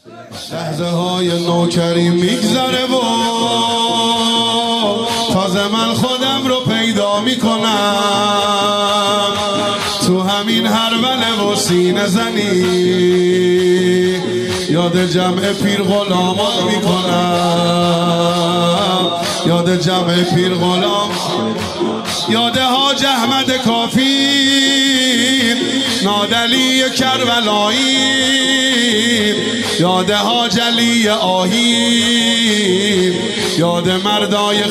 لحظه های نوکری میگذره و تازه من خودم رو پیدا میکنم تو همین هربله و سینه زنی یاد جمع پیر غلامان میکنم یاد جمع پیر غلام یاد حاج احمد کافی نادلی کربلایی یاد حاج علی آهی یاد مردای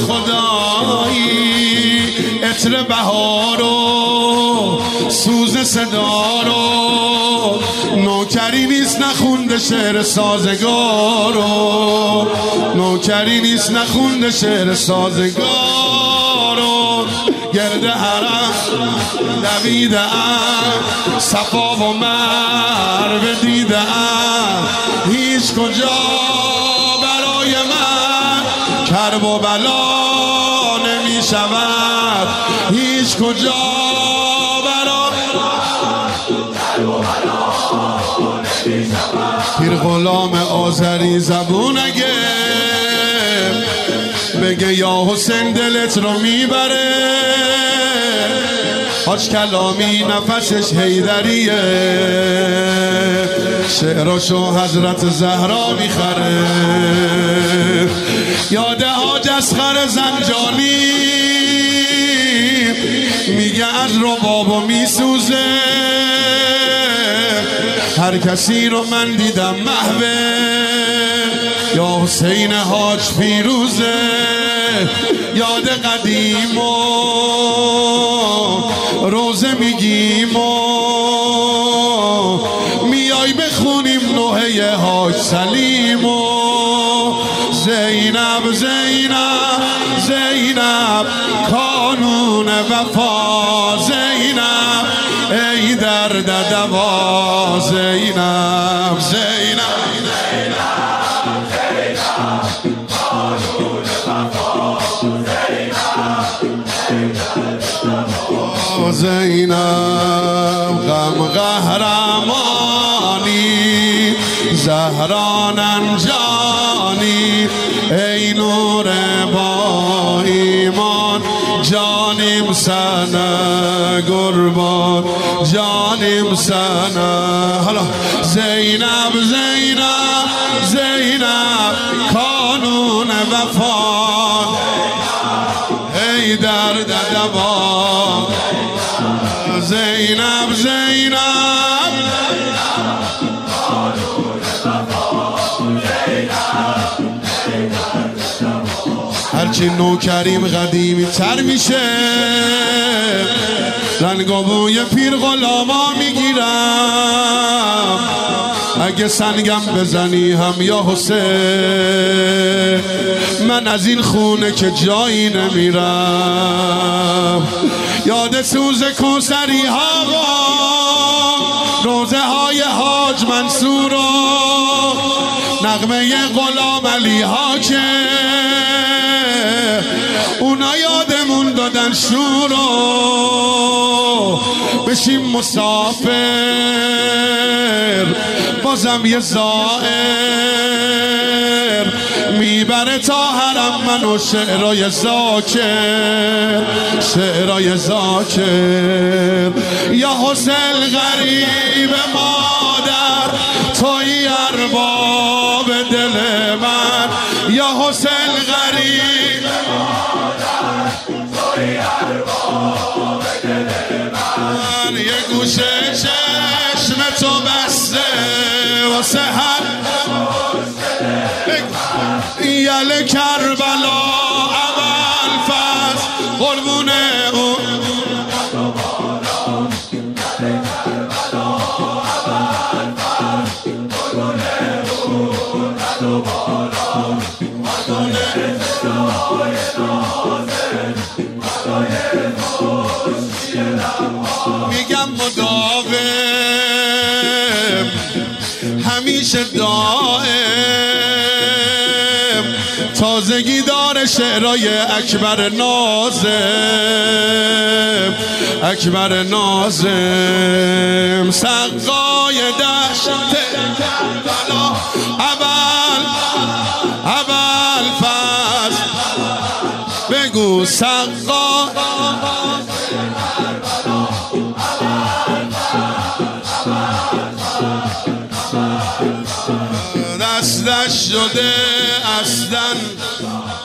خدایی عطر بهار و سوز صدا رو نوکری نیست نخونده شعر سازگارو نوکری نیست نخونده شعر سازگارو گرد حرم دویده‌ام صفا و مروه دیده‌ام هیچ کجا برای من کرب و بلا نمی شود هیچ کجا پیر غلام آذری زبون اگه بگه یا حسین دلت رو میبره حاج کلامی نفسش حیدریه شعراشو حضرت زهرا میخره یاد حاج اصغر زنجانی میگه از ربابو میسوزه هر کسی رو من دیدم محوه یا حسین حاج پیروزه یاد قدیم و روزه میگیم و میای بخونیم نوحه حاج سلیم و زینب زینب زینب کانون وفا زینب ای درد دوا زینب زینب زینب غم قهرمانی زهران انجانی ای نور با ایمان جانیم سنه قربان جانیم سنه حالا زینب زینب زینب کانون وفا ای درد دوا زینب زینب هرچی نوکریم قدیمی تر میشه رنگ و بوی پیر غلاما میگیرم اگه سنگم بزنی هم یا حسین من از این خونه که جایی نمیرم یاد سوز کوثری ها و روزه های حاج منصور و نغمه غلام علی ها که اونا یادمون دادن شورو بشیم مسافر بازم یه زائر میبره تا حرم منو شعرای زاکر شعرای زاکر یا حسین غریب مادر توی ارباب دل من یا حسین غریب مادر توی ارباب دل من یه گوشه چشم تو بسته واسه هر یل کربلا اول فصل قربون اون میگم مداوم همیشه دائم تازگی داره شعرهای اکبر ناظم اکبر ناظم سقای دشت کربلا بگو سقا دستش شده اصلا